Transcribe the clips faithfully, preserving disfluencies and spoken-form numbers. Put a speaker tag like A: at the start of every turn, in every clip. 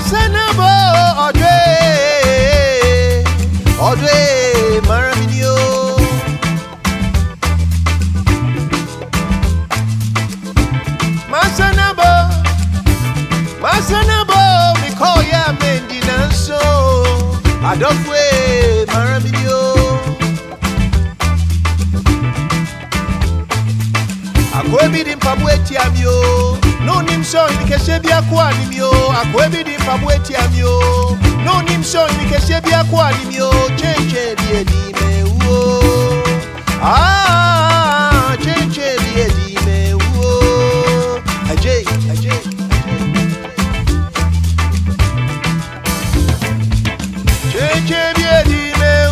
A: Masanabo Odwe Odwe Maraminio Masanabo Masanabo Mikoya Mendinanso Adofwe Maraminio Akwebi di mpabweti amyo no nimso nikeshebia kwa nimyo akwebi di mpabweti amyo no nimso nikeshebia kwa nimyo chenche die mewo ah chenche die mewo aje aje chenche die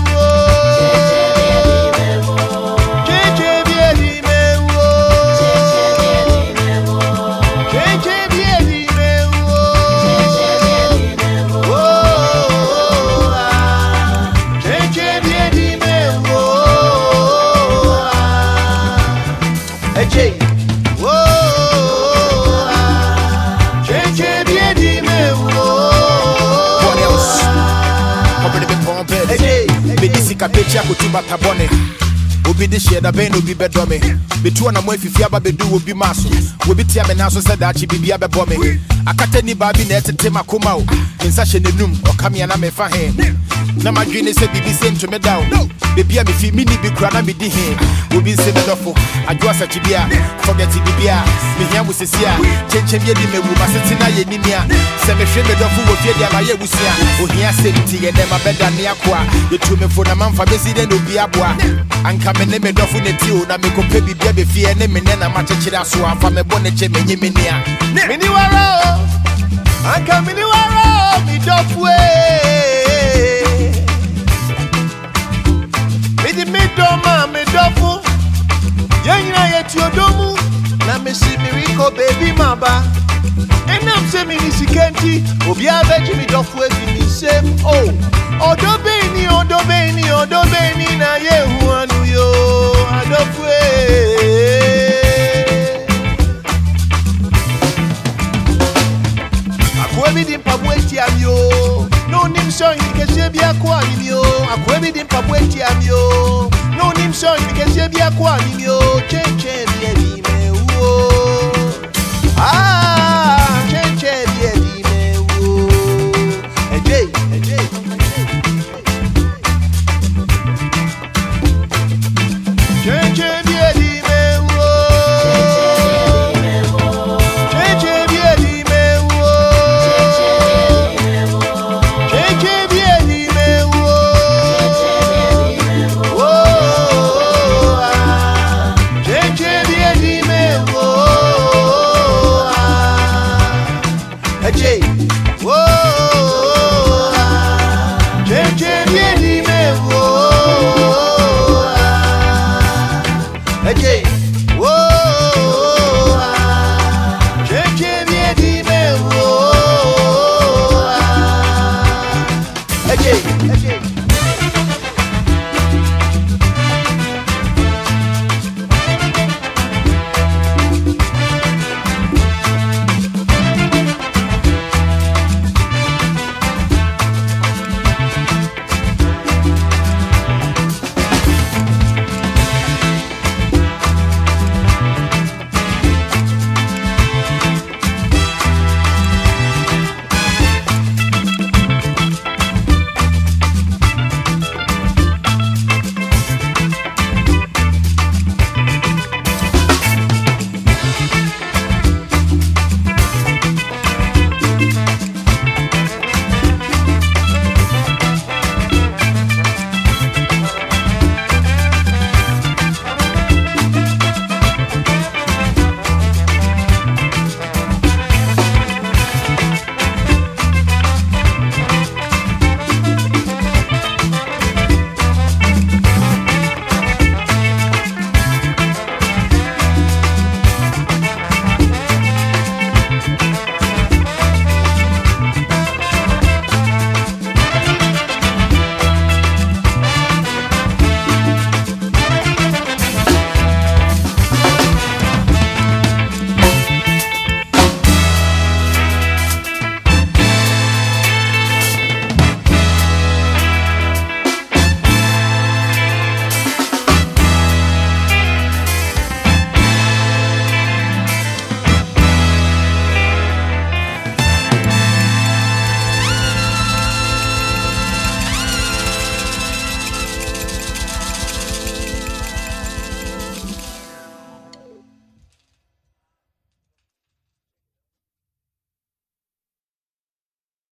B: Kapecha kutuba tabone obi de sheda ben obi bedome betu na mo afifia ba bedu obi maso obi tia me naso se da chi bibia bebo me akata ni ba bi na etete makoma o nsa hye nenum okamia na me fa he na madwene se bibi se ntome dawo bibia me fi mini bi kura na me di he obi se me dofo adwo asa chi bia forget bibia me hia mu sesia chenche bia di mewu masete na ye nimia se me hwe me dofo wo fie dia ba ye busia ohia se nti ye dem abeda ne akoa yetu me fo na manfa besi de no bi aboa anka me ne me dofo ne ti o na me kope bibia be fie ne me ne na ma chechira so afa me bone che me nyime nia
A: mini waro anka mini waro mi dofwe mi di mi doma mi dofu yenya ye ti odomu na me si mi riko baby maba enam se mi ni sikenti obi abeji mi dofwe di mi sem oh odo beni odo beni odo beni na ye hu anu yo adofwe akwebi di mpabweti amyo no nimso nikese bia kwa nimyo akwebi di mpabweti amyo no nimso nikese bia kwa nimyo chenche bia di mewo ah